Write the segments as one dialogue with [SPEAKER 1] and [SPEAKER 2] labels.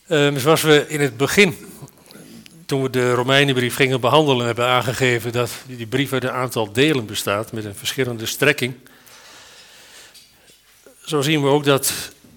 [SPEAKER 1] Zoals we in het begin, toen we de Romeinenbrief gingen behandelen, hebben aangegeven dat die brief uit een aantal delen bestaat met een verschillende strekking. Zo zien we ook dat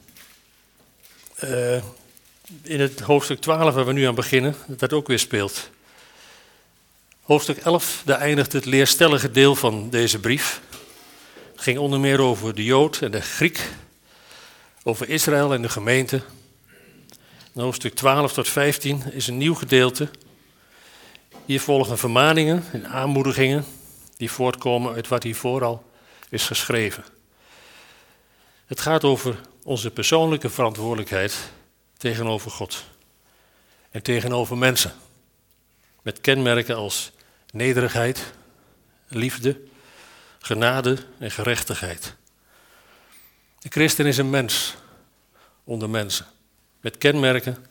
[SPEAKER 1] in het hoofdstuk 12 waar we nu aan beginnen, dat ook weer speelt. Hoofdstuk 11, daar eindigt het leerstellige deel van deze brief. Het ging onder meer over de Jood en de Griek, over Israël en de gemeente. In hoofdstuk 12 tot 15 is een nieuw gedeelte. Hier volgen vermaningen en aanmoedigingen die voortkomen uit wat hiervoor al is geschreven. Het gaat over onze persoonlijke verantwoordelijkheid tegenover God en tegenover mensen. Met kenmerken als nederigheid, liefde, genade en gerechtigheid. De christen is een mens onder mensen. Met kenmerken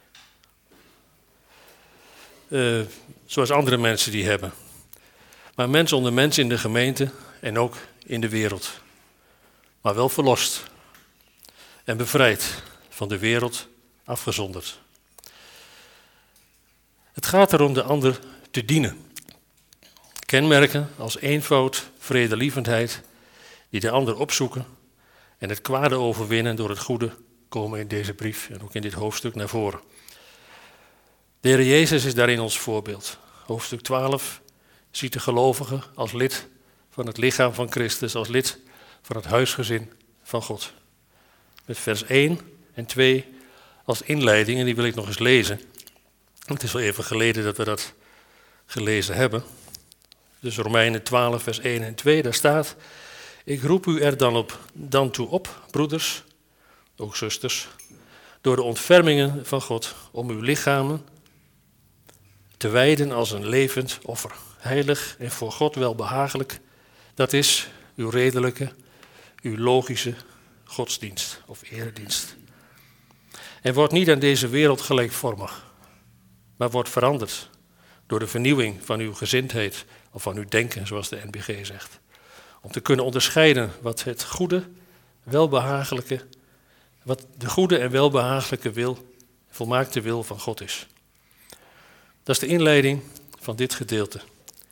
[SPEAKER 1] zoals andere mensen die hebben. Maar mens onder mens in de gemeente en ook in de wereld. Maar wel verlost en bevrijd van de wereld afgezonderd. Het gaat erom de ander te dienen. Kenmerken als eenvoud, vredelievendheid, die de ander opzoeken en het kwade overwinnen door het goede komen in deze brief en ook in dit hoofdstuk naar voren. De Heer Jezus is daarin ons voorbeeld. Hoofdstuk 12 ziet de gelovige als lid van het lichaam van Christus, als lid van het huisgezin van God. Met vers 1 en 2 als inleiding, en die wil ik nog eens lezen. Het is wel even geleden dat we dat gelezen hebben. Dus Romeinen 12 vers 1 en 2, daar staat: Ik roep u er dan toe op, broeders, ook zusters, door de ontfermingen van God, om uw lichamen te wijden als een levend offer, heilig en voor God welbehagelijk. Dat is uw redelijke, uw logische godsdienst of eredienst. En wordt niet aan deze wereld gelijkvormig, maar wordt veranderd door de vernieuwing van uw gezindheid of van uw denken, zoals de NBG zegt. Om te kunnen onderscheiden wat het goede, welbehagelijke, wat de goede en welbehagelijke wil, volmaakte wil van God is. Dat is de inleiding van dit gedeelte.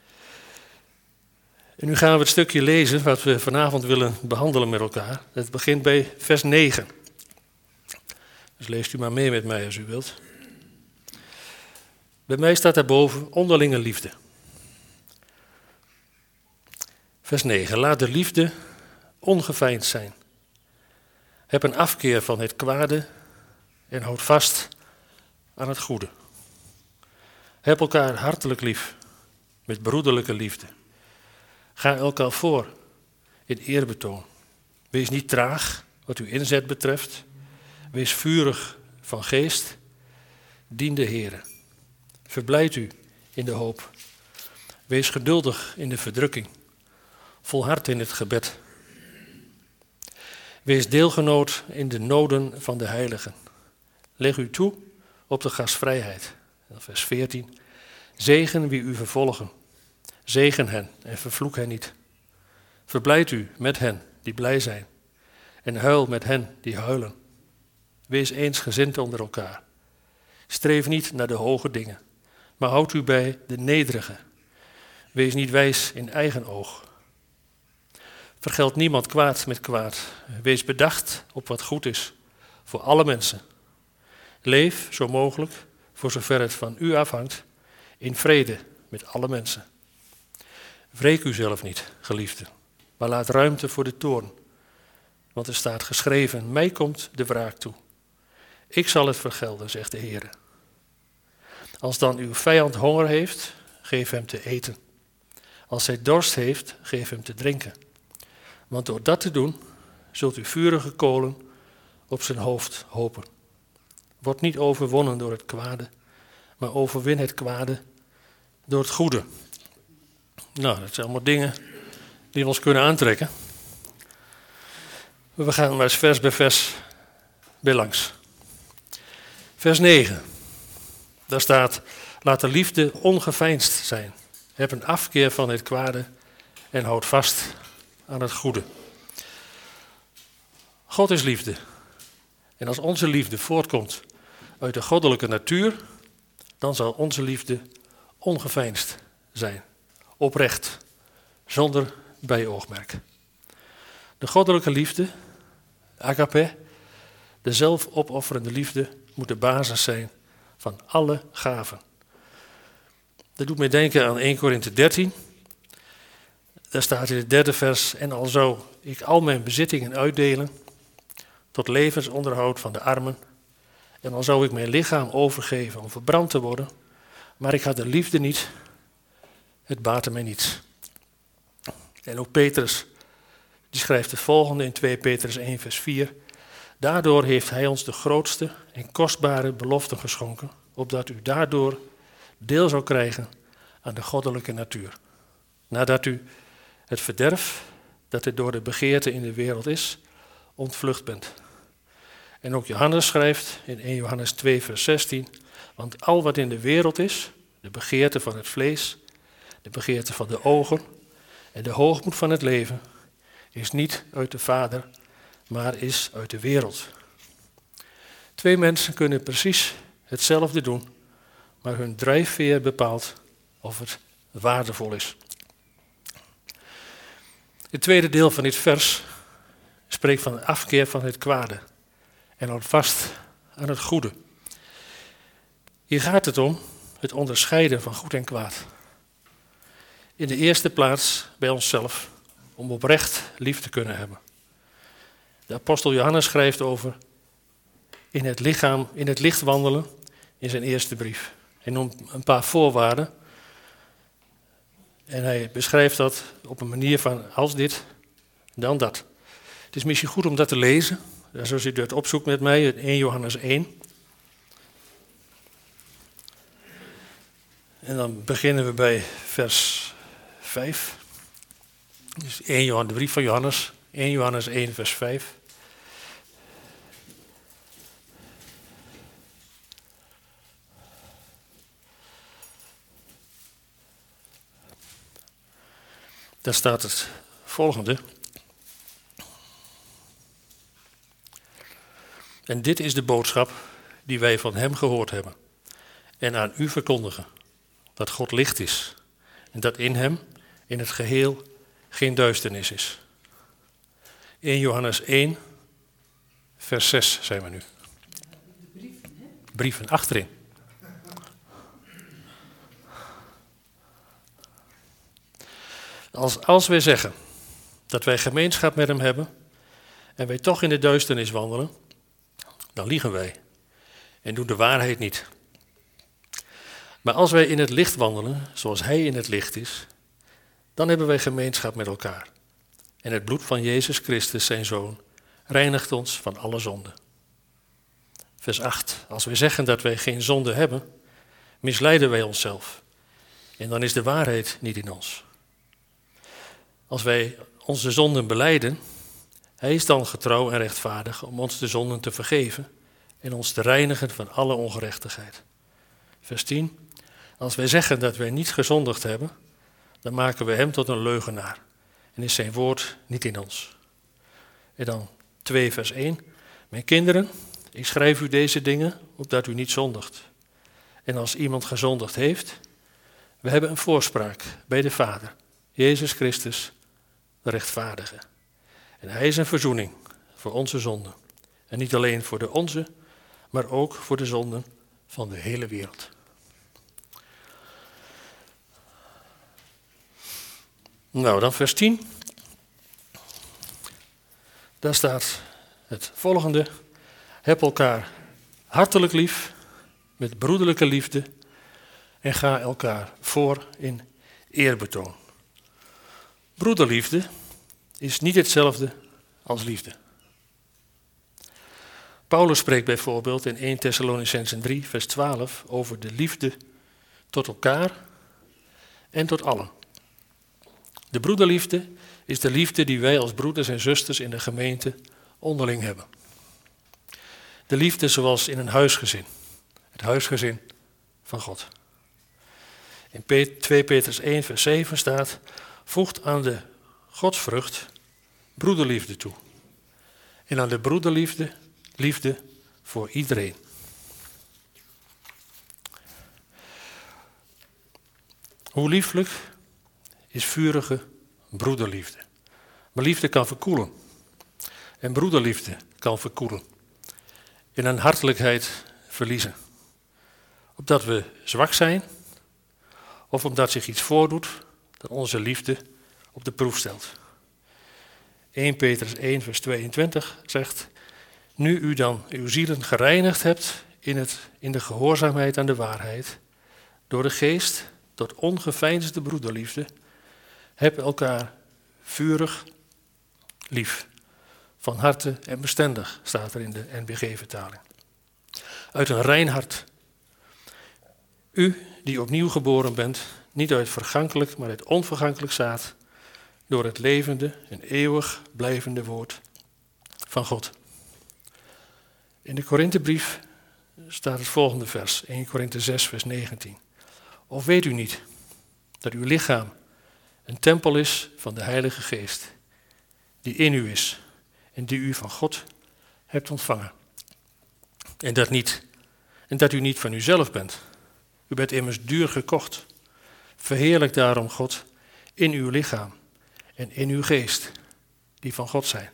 [SPEAKER 1] En nu gaan we het stukje lezen wat we vanavond willen behandelen met elkaar. Het begint bij vers 9. Dus leest u maar mee met mij als u wilt. Bij mij staat daarboven onderlinge liefde. Vers 9. Laat de liefde ongeveinsd zijn. Heb een afkeer van het kwade en houd vast aan het goede. Heb elkaar hartelijk lief, met broederlijke liefde. Ga elkaar voor in eerbetoon. Wees niet traag wat uw inzet betreft. Wees vurig van geest. Dien de Heere. Verblijd u in de hoop. Wees geduldig in de verdrukking. Volhard in het gebed. Wees deelgenoot in de noden van de heiligen. Leg u toe op de gastvrijheid. Vers 14. Zegen wie u vervolgen. Zegen hen en vervloek hen niet. Verblijd u met hen die blij zijn. En huil met hen die huilen. Wees eensgezind onder elkaar. Streef niet naar de hoge dingen, maar houd u bij de nederige. Wees niet wijs in eigen oog. Vergeld niemand kwaad met kwaad. Wees bedacht op wat goed is voor alle mensen. Leef zo mogelijk, voor zover het van u afhangt, in vrede met alle mensen. Wreek u zelf niet, geliefden, maar laat ruimte voor de toorn. Want er staat geschreven, mij komt de wraak toe. Ik zal het vergelden, zegt de Heer. Als dan uw vijand honger heeft, geef hem te eten. Als hij dorst heeft, geef hem te drinken. Want door dat te doen, zult u vurige kolen op zijn hoofd hopen. Word niet overwonnen door het kwade, maar overwin het kwade door het goede. Nou, dat zijn allemaal dingen die we ons kunnen aantrekken. We gaan maar eens vers bij vers bij langs. Vers 9. Daar staat, laat de liefde ongeveinsd zijn. Heb een afkeer van het kwade en houd vast aan het goede. God is liefde. En als onze liefde voortkomt uit de goddelijke natuur, dan zal onze liefde ongeveinsd zijn, oprecht, zonder bijoogmerk. De goddelijke liefde, agape, de zelfopofferende liefde, moet de basis zijn van alle gaven. Dat doet mij denken aan 1 Korinthe 13. Daar staat in het 3e vers: en al zou ik al mijn bezittingen uitdelen tot levensonderhoud van de armen, en al zou ik mijn lichaam overgeven om verbrand te worden, maar ik had de liefde niet, het baatte mij niets. En ook Petrus, die schrijft het volgende in 2 Petrus 1 vers 4. Daardoor heeft hij ons de grootste en kostbare beloften geschonken, opdat u daardoor deel zou krijgen aan de goddelijke natuur. Nadat u het verderf dat er door de begeerte in de wereld is, ontvlucht bent. En ook Johannes schrijft in 1 Johannes 2 vers 16, want al wat in de wereld is, de begeerte van het vlees, de begeerte van de ogen en de hoogmoed van het leven, is niet uit de Vader, maar is uit de wereld. 2 mensen kunnen precies hetzelfde doen, maar hun drijfveer bepaalt of het waardevol is. Het tweede deel van dit vers spreekt van de afkeer van het kwade en houdt vast aan het goede. Hier gaat het om het onderscheiden van goed en kwaad. In de eerste plaats bij onszelf, om oprecht lief te kunnen hebben. De apostel Johannes schrijft over in het licht wandelen in zijn eerste brief. Hij noemt een paar voorwaarden en hij beschrijft dat op een manier van als dit, dan dat. Het is misschien goed om dat te lezen, zoals u het opzoekt met mij, in 1 Johannes 1. En dan beginnen we bij vers 5. Dus de brief van Johannes, 1 Johannes 1 vers 5. Daar staat het volgende. En dit is de boodschap die wij van hem gehoord hebben en aan u verkondigen, dat God licht is en dat in hem in het geheel geen duisternis is. 1 Johannes 1, vers 6 zijn we nu. Brieven achterin. Als wij zeggen dat wij gemeenschap met hem hebben en wij toch in de duisternis wandelen, dan liegen wij en doen de waarheid niet. Maar als wij in het licht wandelen, zoals hij in het licht is, dan hebben wij gemeenschap met elkaar. En het bloed van Jezus Christus, zijn Zoon, reinigt ons van alle zonde. Vers 8. Als wij zeggen dat wij geen zonde hebben, misleiden wij onszelf. En dan is de waarheid niet in ons. Als wij onze zonden belijden, hij is dan getrouw en rechtvaardig om ons de zonden te vergeven en ons te reinigen van alle ongerechtigheid. Vers 10. Als wij zeggen dat wij niet gezondigd hebben, dan maken we hem tot een leugenaar en is zijn woord niet in ons. En dan 2 vers 1. Mijn kinderen, ik schrijf u deze dingen opdat u niet zondigt. En als iemand gezondigd heeft, we hebben een voorspraak bij de Vader, Jezus Christus, de rechtvaardige. En hij is een verzoening voor onze zonden. En niet alleen voor de onze, maar ook voor de zonden van de hele wereld. Nou, dan vers 10. Daar staat het volgende. Heb elkaar hartelijk lief, met broederlijke liefde, en ga elkaar voor in eerbetoon. Broederliefde is niet hetzelfde als liefde. Paulus spreekt bijvoorbeeld in 1 Thessalonicenzen 3 vers 12 over de liefde tot elkaar en tot allen. De broederliefde is de liefde die wij als broeders en zusters in de gemeente onderling hebben. De liefde zoals in een huisgezin. Het huisgezin van God. In 2 Petrus 1 vers 7 staat: voegt aan de godsvrucht broederliefde toe. En aan de broederliefde liefde voor iedereen. Hoe lieflijk is vurige broederliefde. Maar liefde kan verkoelen. En broederliefde kan verkoelen. In een hartelijkheid verliezen. Opdat we zwak zijn, of omdat zich iets voordoet dat onze liefde op de proef stelt. 1 Petrus 1 vers 22 zegt: nu u dan uw zielen gereinigd hebt in de gehoorzaamheid aan de waarheid, door de geest tot ongeveinsde broederliefde, heb elkaar vurig lief. Van harte en bestendig, staat er in de NBG-vertaling. Uit een rein hart. U die opnieuw geboren bent, niet uit vergankelijk, maar uit onvergankelijk zaad, door het levende en eeuwig blijvende woord van God. In de Korinthebrief staat het volgende vers, 1 Korinthe 6 vers 19. Of weet u niet dat uw lichaam een tempel is van de Heilige Geest, die in u is en die u van God hebt ontvangen. En dat u niet van uzelf bent. U bent immers duur gekocht. Verheerlijk daarom God in uw lichaam en in uw geest, die van God zijn.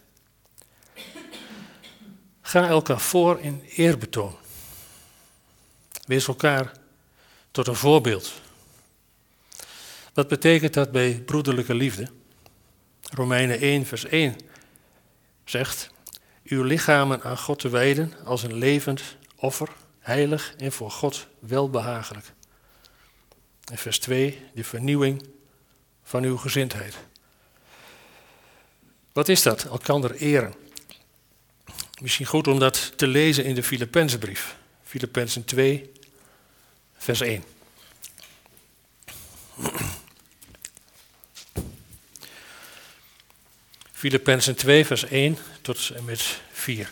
[SPEAKER 1] Ga elkaar voor in eerbetoon. Wees elkaar tot een voorbeeld. Wat betekent dat bij broederlijke liefde? Romeinen 1 vers 1 zegt: uw lichamen aan God te wijden als een levend offer, heilig en voor God welbehagelijk. En vers 2, de vernieuwing van uw gezindheid. Wat is dat? Elkander eren. Misschien goed om dat te lezen in de Filippenzenbrief. Filippenzen 2, vers 1. Filippenzen 2, vers 1 tot en met 4.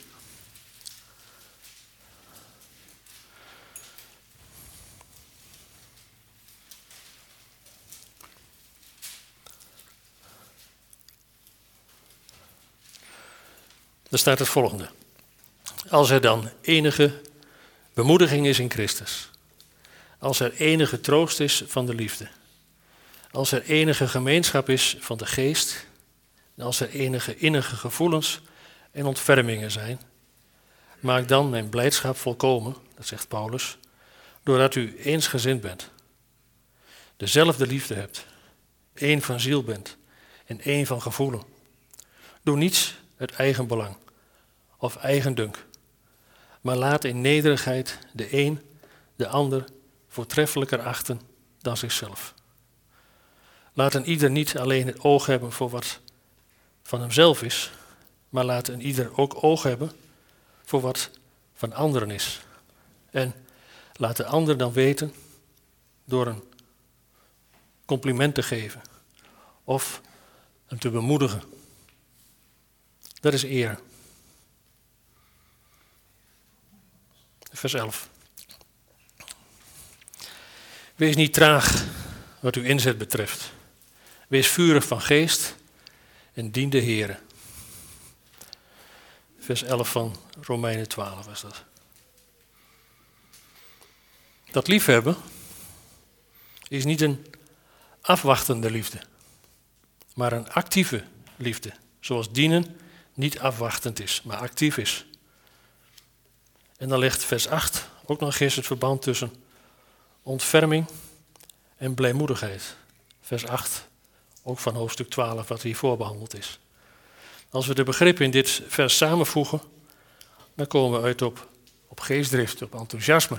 [SPEAKER 1] Daar staat het volgende. Als er dan enige bemoediging is in Christus, als er enige troost is van de liefde, als er enige gemeenschap is van de geest, en als er enige innige gevoelens en ontfermingen zijn, maak dan mijn blijdschap volkomen, dat zegt Paulus, doordat u eensgezind bent, dezelfde liefde hebt, één van ziel bent en één van gevoelen. Doe niets uit eigen belang of eigendunk, maar laat in nederigheid de een de ander voortreffelijker achten dan zichzelf. Laat een ieder niet alleen het oog hebben voor wat van hemzelf is, maar laat een ieder ook oog hebben voor wat van anderen is. En laat de ander dan weten door een compliment te geven of hem te bemoedigen. Dat is eer. Vers 11. Wees niet traag wat uw inzet betreft. Wees vurig van geest en dien de Heere. Vers 11 van Romeinen 12 was dat. Dat liefhebben is niet een afwachtende liefde, maar een actieve liefde. Zoals dienen niet afwachtend is, maar actief is. En dan legt vers 8 ook nog eens het verband tussen ontferming en blijmoedigheid. Vers 8, ook van hoofdstuk 12, wat hiervoor behandeld is. Als we de begrippen in dit vers samenvoegen, dan komen we uit op geestdrift, op enthousiasme.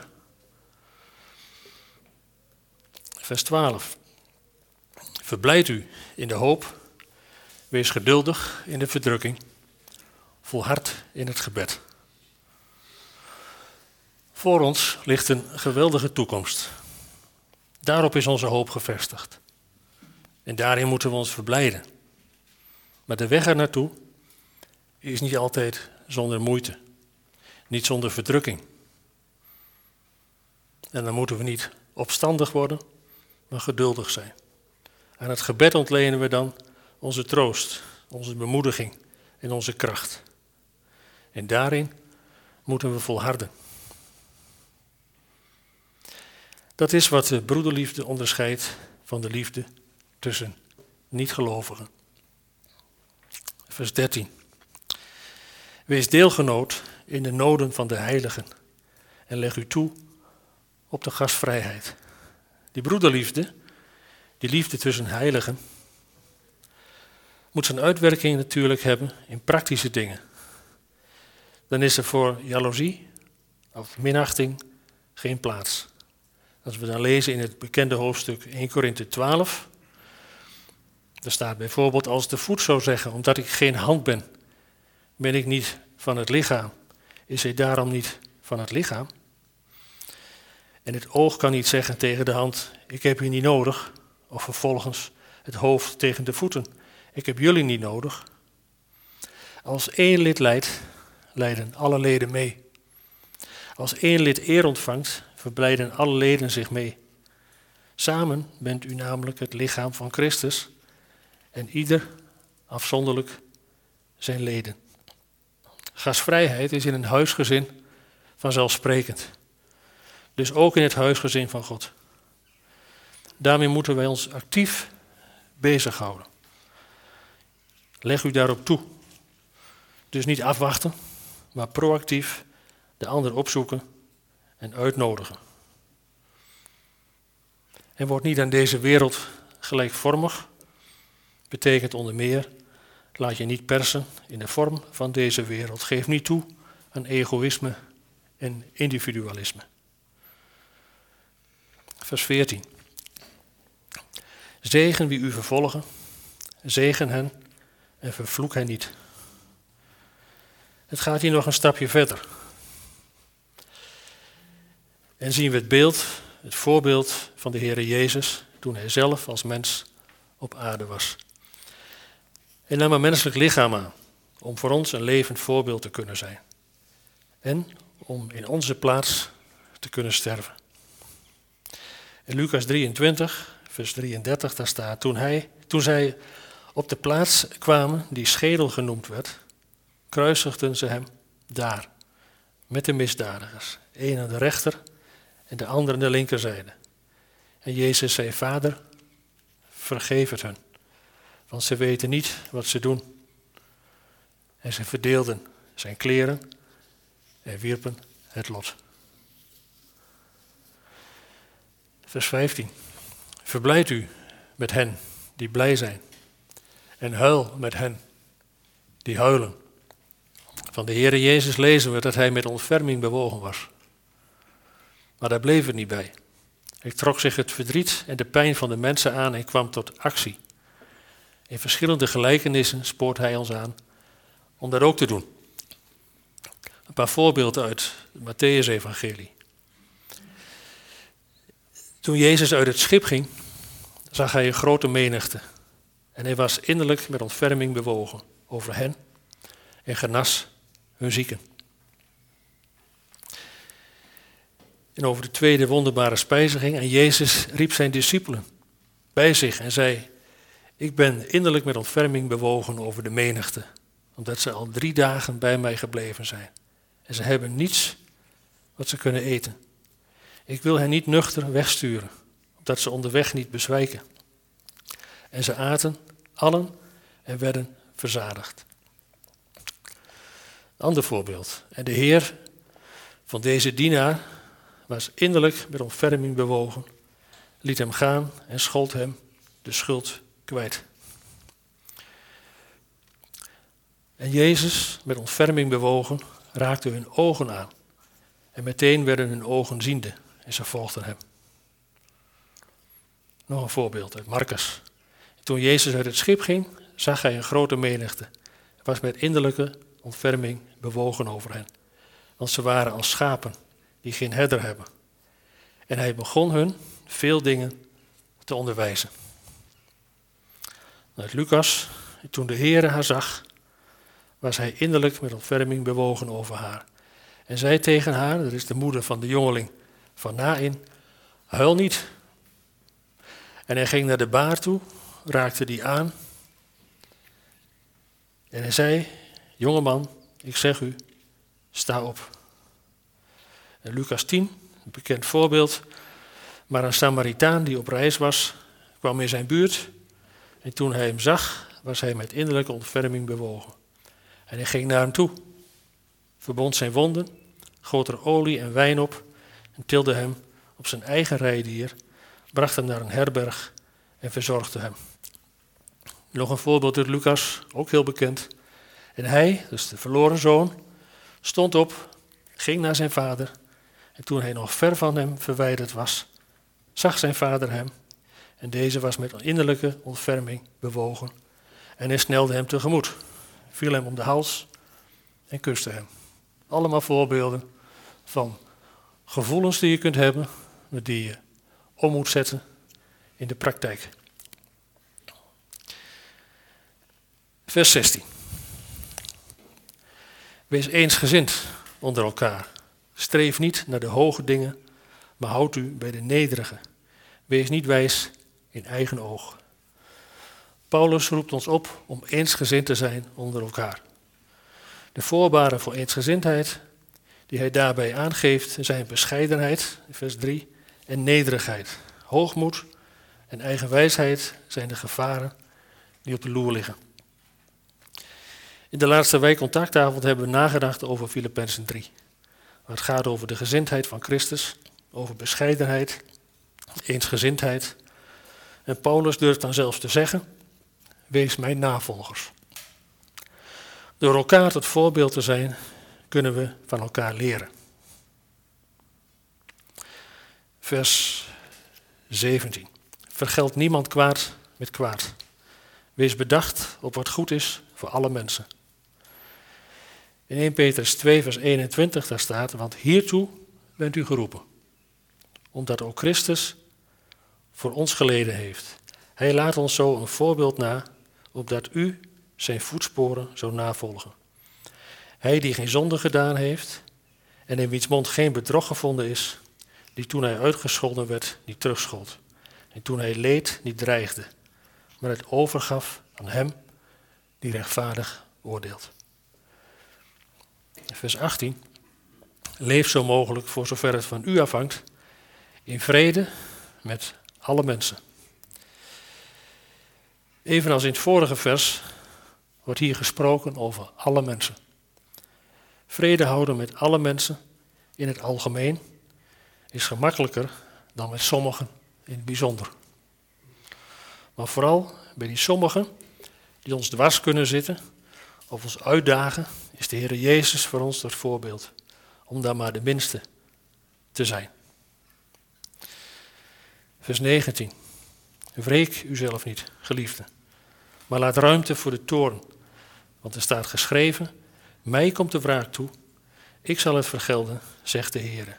[SPEAKER 1] Vers 12. Verblijd u in de hoop, wees geduldig in de verdrukking, volhard in het gebed. Voor ons ligt een geweldige toekomst. Daarop is onze hoop gevestigd. En daarin moeten we ons verblijden. Maar de weg er naartoe is niet altijd zonder moeite. Niet zonder verdrukking. En dan moeten we niet opstandig worden, maar geduldig zijn. Aan het gebed ontlenen we dan onze troost, onze bemoediging en onze kracht. En daarin moeten we volharden. Dat is wat de broederliefde onderscheidt van de liefde tussen niet-gelovigen. Vers 13. Wees deelgenoot in de noden van de heiligen en leg u toe op de gastvrijheid. Die broederliefde, die liefde tussen heiligen, moet zijn uitwerking natuurlijk hebben in praktische dingen. Dan is er voor jaloezie of minachting geen plaats. Als we dan lezen in het bekende hoofdstuk 1 Korinthe 12, daar staat bijvoorbeeld: als de voet zou zeggen, omdat ik geen hand ben, ben ik niet van het lichaam. Is hij daarom niet van het lichaam? En het oog kan niet zeggen tegen de hand: ik heb u niet nodig. Of vervolgens het hoofd tegen de voeten: ik heb jullie niet nodig. Als één lid lijdt, lijden alle leden mee. Als één lid eer ontvangt, verblijden alle leden zich mee. Samen bent u namelijk het lichaam van Christus en ieder afzonderlijk zijn leden. Gastvrijheid is in een huisgezin vanzelfsprekend. Dus ook in het huisgezin van God. Daarmee moeten wij ons actief bezighouden. Leg u daarop toe. Dus niet afwachten, maar proactief de ander opzoeken en uitnodigen. En word niet aan deze wereld gelijkvormig. Betekent onder meer: laat je niet persen in de vorm van deze wereld. Geef niet toe aan egoïsme en individualisme. Vers 14. Zegen wie u vervolgen, zegen hen en vervloek hen niet. Het gaat hier nog een stapje verder. En zien we het voorbeeld van de Heere Jezus toen hij zelf als mens op aarde was. Hij nam een menselijk lichaam aan om voor ons een levend voorbeeld te kunnen zijn. En om in onze plaats te kunnen sterven. In Lucas 23, vers 33, daar staat: toen zij op de plaats kwamen die schedel genoemd werd, kruisigden ze hem daar, met de misdadigers. Eén aan de rechter en de ander aan de linkerzijde. En Jezus zei: Vader, vergeef het hun, want ze weten niet wat ze doen. En ze verdeelden zijn kleren en wierpen het lot. Vers 15. Verblijd u met hen die blij zijn en huil met hen die huilen. Van de Heere Jezus lezen we dat hij met ontferming bewogen was. Maar daar bleef het niet bij. Hij trok zich het verdriet en de pijn van de mensen aan en kwam tot actie. In verschillende gelijkenissen spoort hij ons aan om dat ook te doen. Een paar voorbeelden uit het Mattheüs-evangelie. Toen Jezus uit het schip ging, zag hij een grote menigte. En hij was innerlijk met ontferming bewogen over hen en genas hun zieken. En over de tweede wonderbare spijziging. En Jezus riep zijn discipelen bij zich en zei: ik ben innerlijk met ontferming bewogen over de menigte, omdat ze al 3 dagen bij mij gebleven zijn. En ze hebben niets wat ze kunnen eten. Ik wil hen niet nuchter wegsturen, opdat ze onderweg niet bezwijken. En ze aten allen en werden verzadigd. Ander voorbeeld. En de Heer van deze dienaar was innerlijk met ontferming bewogen, liet hem gaan en schold hem de schuld kwijt. En Jezus, met ontferming bewogen, raakte hun ogen aan. En meteen werden hun ogen ziende en ze volgden hem. Nog een voorbeeld uit Markus. Toen Jezus uit het schip ging, zag hij een grote menigte. Hij was met innerlijke ontferming bewogen over hen. Want ze waren als schapen die geen herder hebben. En hij begon hun veel dingen te onderwijzen. Uit Lucas, toen de Heere haar zag, was hij innerlijk met ontferming bewogen over haar. En zei tegen haar, dat is de moeder van de jongeling van Naïn: huil niet. En hij ging naar de baar toe, raakte die aan. En hij zei: jongeman, ik zeg u, sta op. En Lucas 10, een bekend voorbeeld. Maar een Samaritaan die op reis was, kwam in zijn buurt en toen hij hem zag, was hij met innerlijke ontferming bewogen. En hij ging naar hem toe, verbond zijn wonden, goot er olie en wijn op en tilde hem op zijn eigen rijdier, bracht hem naar een herberg en verzorgde hem. Nog een voorbeeld uit Lucas, ook heel bekend. En hij, dus de verloren zoon, stond op, ging naar zijn vader. En toen hij nog ver van hem verwijderd was, zag zijn vader hem. En deze was met innerlijke ontferming bewogen. En hij snelde hem tegemoet, viel hem om de hals en kuste hem. Allemaal voorbeelden van gevoelens die je kunt hebben, met die je om moet zetten in de praktijk. Vers 16. Wees eensgezind onder elkaar. Streef niet naar de hoge dingen, maar houd u bij de nederige. Wees niet wijs in eigen oog. Paulus roept ons op om eensgezind te zijn onder elkaar. De voorbaren voor eensgezindheid die hij daarbij aangeeft zijn bescheidenheid, vers 3, en nederigheid. Hoogmoed en eigenwijsheid zijn de gevaren die op de loer liggen. In de laatste wijkcontactavond hebben we nagedacht over Filippenzen 3. Waar het gaat over de gezindheid van Christus, over bescheidenheid, eensgezindheid. En Paulus durft dan zelfs te zeggen, wees mijn navolgers. Door elkaar tot voorbeeld te zijn, kunnen we van elkaar leren. Vers 17. Vergeld niemand kwaad met kwaad. Wees bedacht op wat goed is voor alle mensen. In 1 Petrus 2 vers 21 daar staat, want hiertoe bent u geroepen. Omdat ook Christus voor ons geleden heeft. Hij laat ons zo een voorbeeld na, opdat u zijn voetsporen zou navolgen. Hij die geen zonde gedaan heeft en in wiens mond geen bedrog gevonden is, die toen hij uitgescholden werd niet terugschold. En toen hij leed niet dreigde, maar het overgaf aan hem die rechtvaardig oordeelt. Vers 18. Leef zo mogelijk, voor zover het van u afhangt, in vrede met alle mensen. Evenals in het vorige vers wordt hier gesproken over alle mensen. Vrede houden met alle mensen in het algemeen is gemakkelijker dan met sommigen in het bijzonder. Maar vooral bij die sommigen die ons dwars kunnen zitten of ons uitdagen, is de Heer Jezus voor ons het voorbeeld om daar maar de minste te zijn. Vers 19. Wreek uzelf niet, geliefden, maar laat ruimte voor de toorn. Want er staat geschreven, mij komt de wraak toe, ik zal het vergelden, zegt de Heer.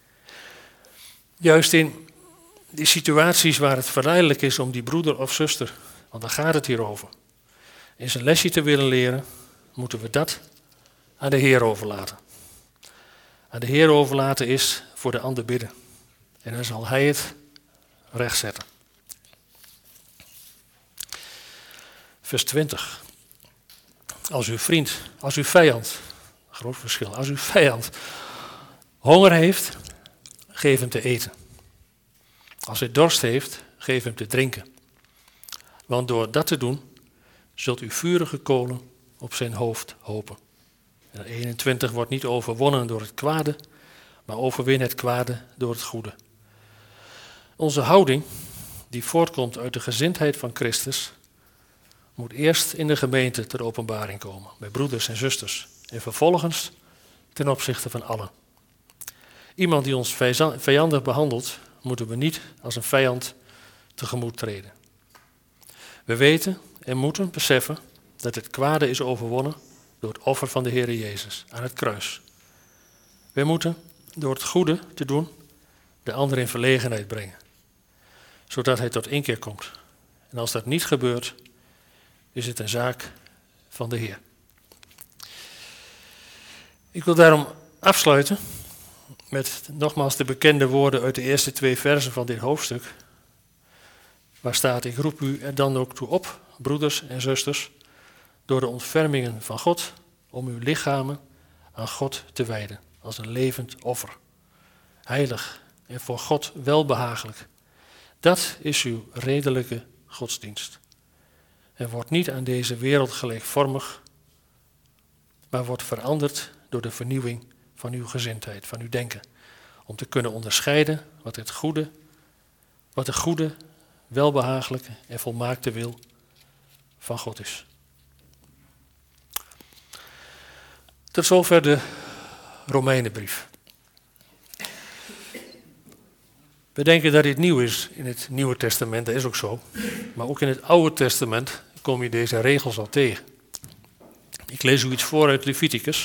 [SPEAKER 1] Juist in die situaties waar het verleidelijk is om die broeder of zuster, want daar gaat het hier over, in zijn lesje te willen leren, moeten we dat aan de Heer overlaten. Aan de Heer overlaten is voor de ander bidden. En dan zal Hij het rechtzetten. Vers 20. Als uw vriend, als uw vijand, groot verschil, als uw vijand honger heeft, geef hem te eten. Als hij dorst heeft, geef hem te drinken. Want door dat te doen, zult u vurige kolen op zijn hoofd hopen. En 21 wordt niet overwonnen door het kwade, maar overwin het kwade door het goede. Onze houding, die voortkomt uit de gezindheid van Christus, moet eerst in de gemeente ter openbaring komen, bij broeders en zusters, en vervolgens ten opzichte van allen. Iemand die ons vijandig behandelt, moeten we niet als een vijand tegemoet treden. We weten en moeten beseffen dat het kwade is overwonnen door het offer van de Heer Jezus aan het kruis. We moeten door het goede te doen de ander in verlegenheid brengen, zodat hij tot inkeer komt. En als dat niet gebeurt, is het een zaak van de Heer. Ik wil daarom afsluiten met nogmaals de bekende woorden uit de eerste 2 versen van dit hoofdstuk. Waar staat, ik roep u er dan ook toe op, broeders en zusters, door de ontfermingen van God, om uw lichamen aan God te wijden, als een levend offer. Heilig en voor God welbehagelijk. Dat is uw redelijke godsdienst. En wordt niet aan deze wereld gelijkvormig, maar wordt veranderd door de vernieuwing van uw gezindheid, van uw denken. Om te kunnen onderscheiden wat de goede, welbehagelijke en volmaakte wil van God is. Tot zover de Romeinenbrief. We denken dat dit nieuw is in het Nieuwe Testament, dat is ook zo. Maar ook in het Oude Testament kom je deze regels al tegen. Ik lees u iets voor uit Leviticus.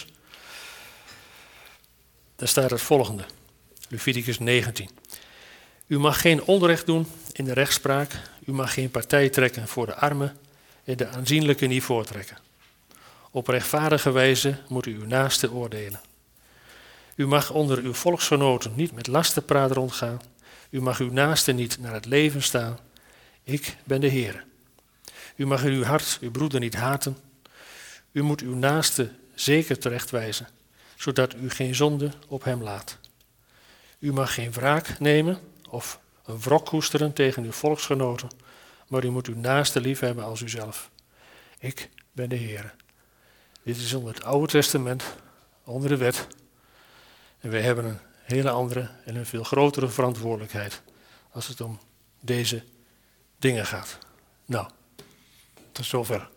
[SPEAKER 1] Daar staat het volgende. Leviticus 19. U mag geen onrecht doen in de rechtspraak. U mag geen partij trekken voor de armen en de aanzienlijke niet voortrekken. Op rechtvaardige wijze moet u uw naaste oordelen. U mag onder uw volksgenoten niet met lastenpraat rondgaan. U mag uw naaste niet naar het leven staan. Ik ben de Heere. U mag in uw hart uw broeder niet haten. U moet uw naaste zeker terechtwijzen, zodat u geen zonde op hem laat. U mag geen wraak nemen of een wrok koesteren tegen uw volksgenoten, maar u moet uw naaste liefhebben als uzelf. Ik ben de Heere. Dit is onder het Oude Testament, onder de wet. En wij hebben een hele andere en een veel grotere verantwoordelijkheid als het om deze dingen gaat. Nou, tot zover.